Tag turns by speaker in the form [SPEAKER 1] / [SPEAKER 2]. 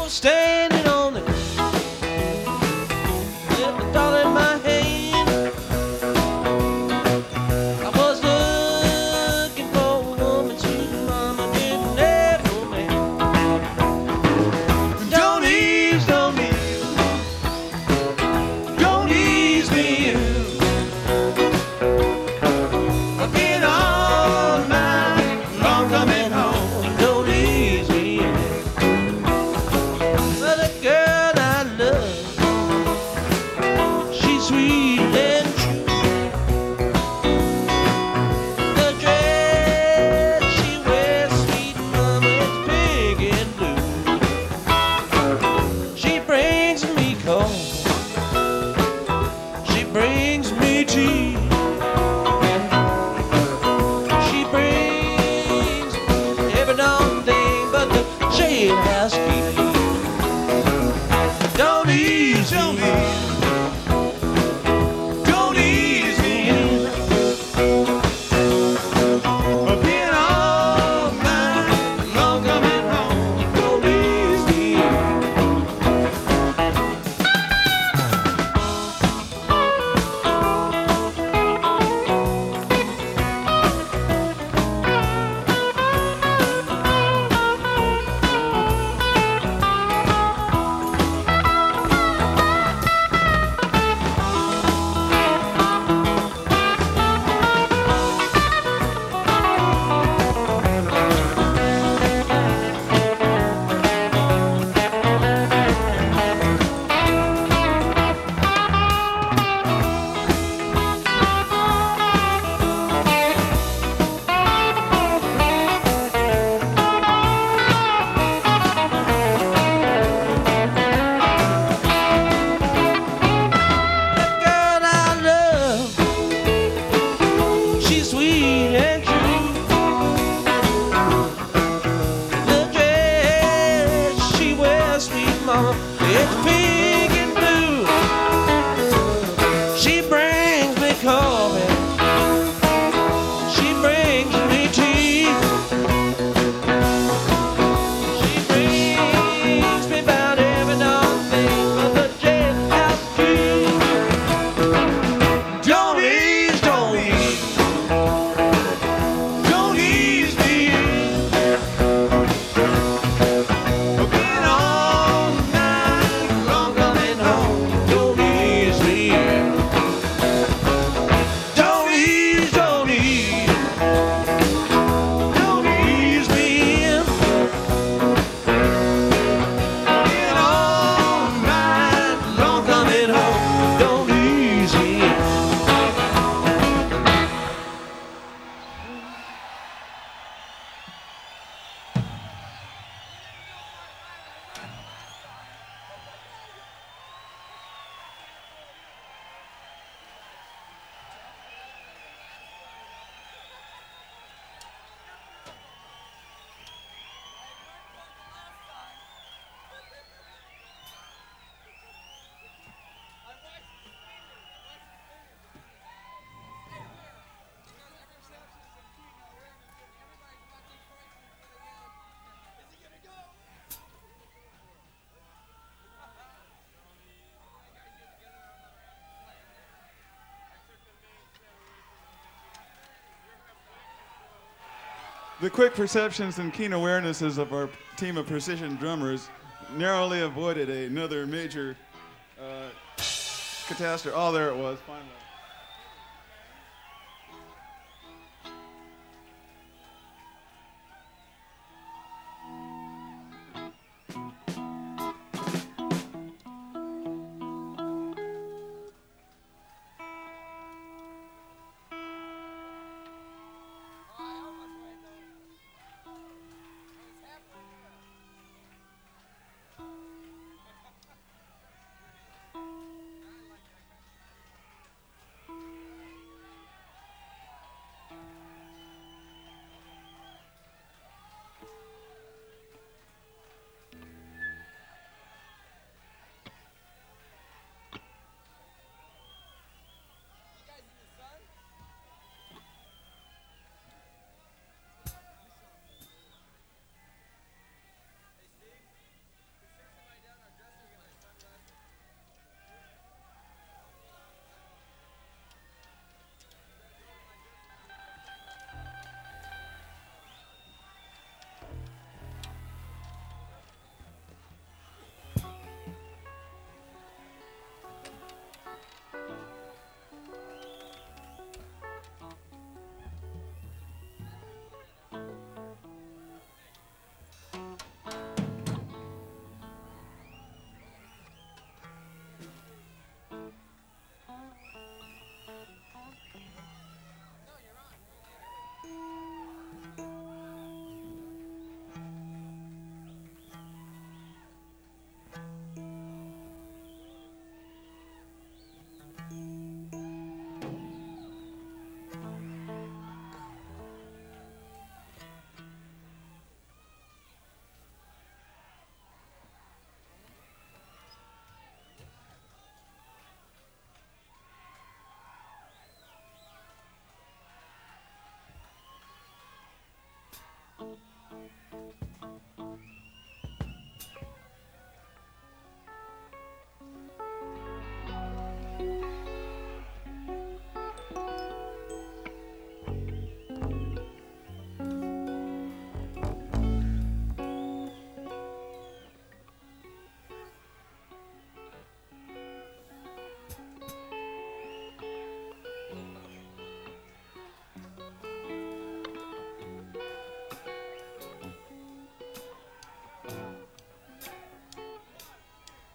[SPEAKER 1] was standing on the with a dollar in my hand. I was looking for a woman to mama didn't have no man. Don't ease me in. I've been all night long coming home. Don't ease me in. But the girl I love, she's sweet and true. The dress she wears, sweet mama, it's pink and blue. She brings me cold, she brings me tea. She brings every darn thing but the jailhouse key. Don't ease me in. Don't ease me in. I've been all night long coming home. Don't ease me in. Sweet and true. The dress she wears, sweet mama, it's pink and blue. She brings me coffee, she brings me tea. She brings me about every darn thing but the jailhouse key. Don't ease, don't ease. Don't ease me in. I've been all night long coming home. Don't ease me in. Don't ease, don't ease. Don't ease me in. I've been all night long coming home. Don't ease me in.
[SPEAKER 2] The quick perceptions and keen awarenesses of our team of precision drummers narrowly avoided another major catastrophe. Oh, there it was, finally.